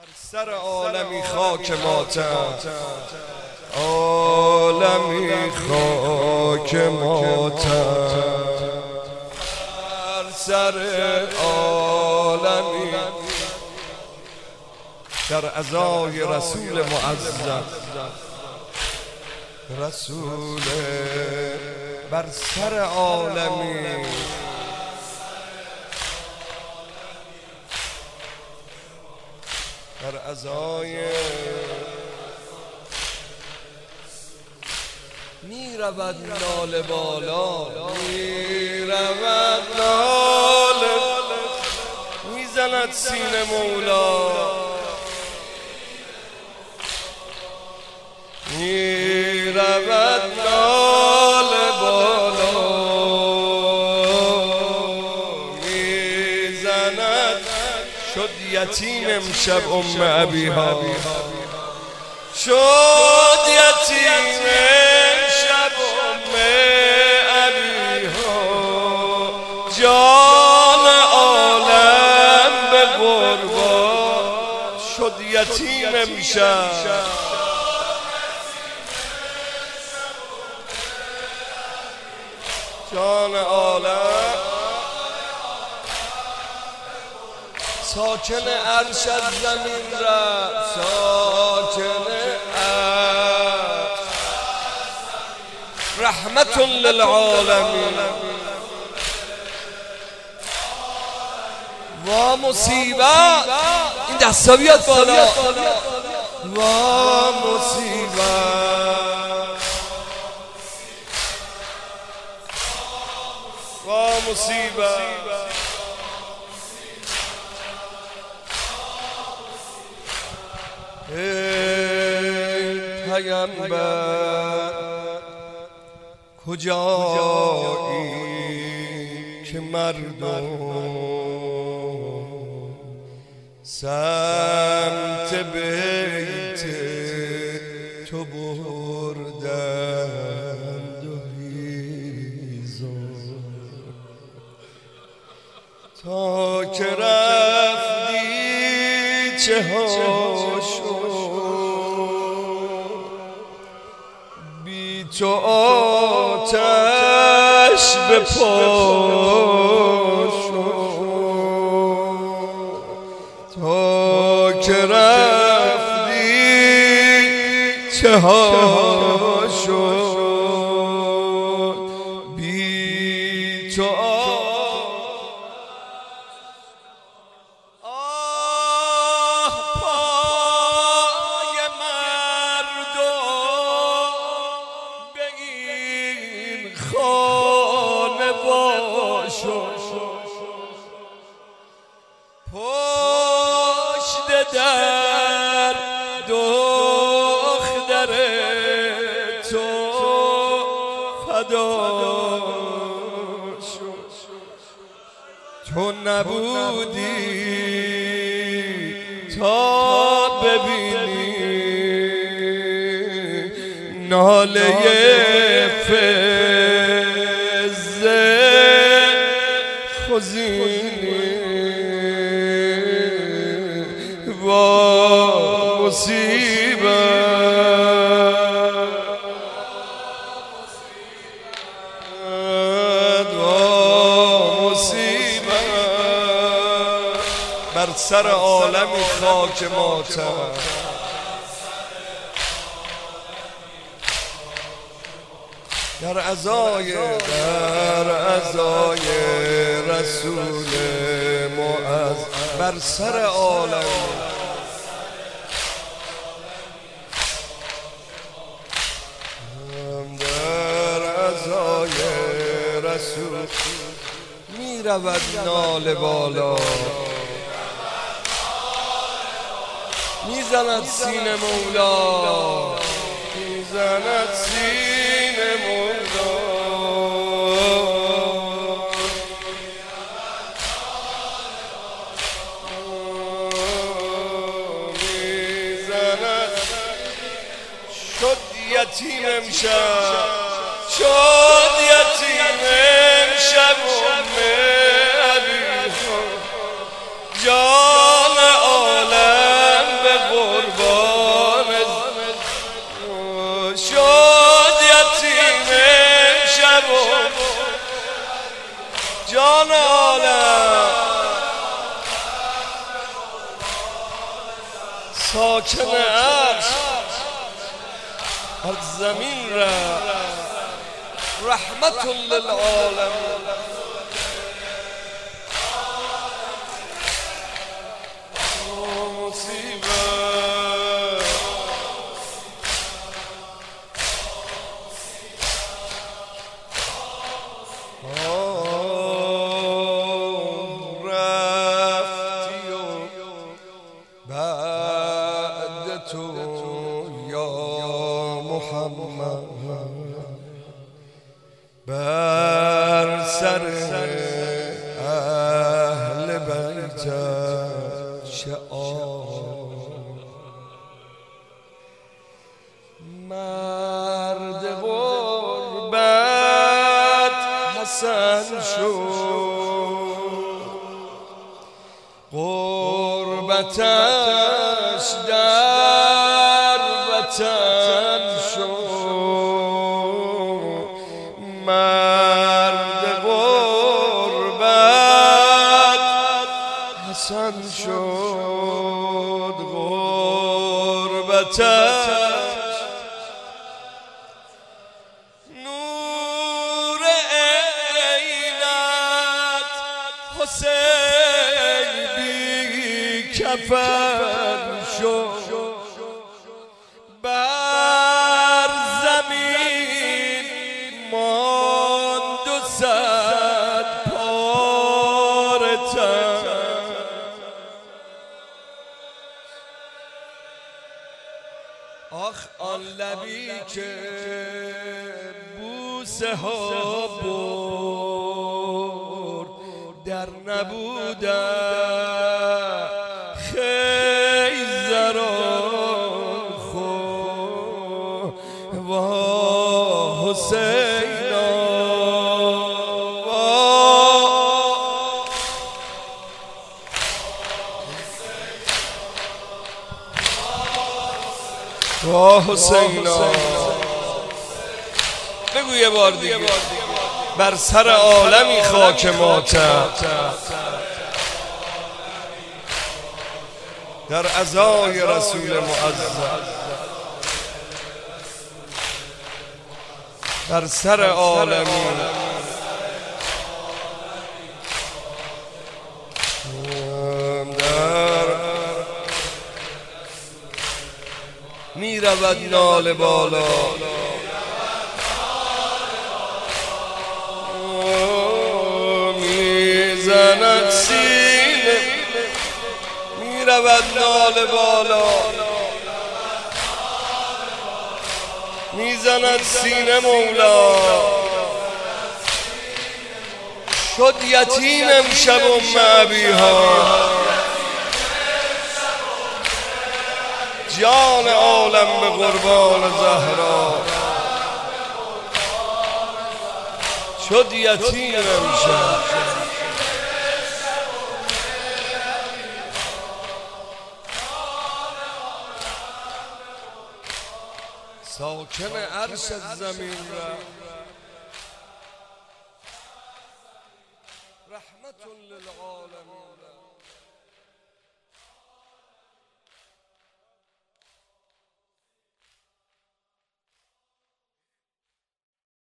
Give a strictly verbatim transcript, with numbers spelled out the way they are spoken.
سر عالمی خاک ماتم، عالمی خاک ماتم، بر سر عالمی در عزای رسول معظم، رسول بر سر عالمی در عزای می رود ناله بالا، می رود ناله می زند سینه مولا، می رود ناله بالا، می زند شد یتیم امشب ام ابیها، شد یتیم امشب ام ابیها، جان عالم به قربان شد یتیم امشب، جان عالم ساکن عرش از زمین رفت، ساکن عرش رحمت للعالمین. وا مصیبت، این دستا بیاد بالا، وا مصیبت، وا مصیبت، ای پیامبر کجایی که مردم سمت بیت تو بردند و هیزم تا که رفتی چه ها شد، بی تو آتش به پا شد، تا که رفتی چه ها شد، بی تو خانه باشد، پشت در دختر تو فدا شد، تو نبودی تا ببینی ناله وا مصیبت، وا مصیبت، بر سر عالمی خاک ماتم، در عزای در عزای رسول معظم بر سر عالم، در عزای رسول می رود ناله بالا، می زند سینه مولا، می زند سینه مولا، شد یتیم امشب، شد یتیم امشب ام ابیها، جان عالم ساکن عرش بر زمین را رحمت للعالمین. بر سر اهل بیت شعار مرد غربت حسن شد، غربتش در وطن شد، مرد غربت حسن شد، غربتش نور عینت حسین بی کفن شد، بر زمین ماند و صد پاره تن. آخ آن لبی که بوسه ها برد در نبودن خیزران خود وا حسینا وا حسینا. بگو یه بار دیگه. بر سر عالمی خاک ماتم در عزای رسول معظم، بر سر عالمی در می رود نال بالا، می زند سینه، می رود نال بالا، می زند سینه مولا. شد یتیم امشب ام ابیها، جان عالم به قربان زهرا. شد یتیم امشب ساکن عرش از زمین را